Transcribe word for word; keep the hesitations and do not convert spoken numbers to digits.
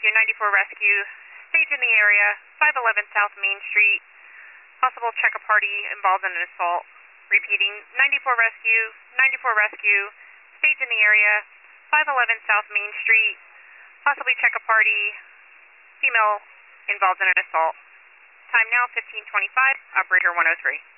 Rescue, ninety-four Rescue, stage in the area, five eleven South Main Street, possible check a party involved in an assault. Repeating, ninety-four Rescue, ninety-four Rescue, stage in the area, five eleven South Main Street, possibly check a party, female involved in an assault. Time now fifteen twenty-five, operator one oh three.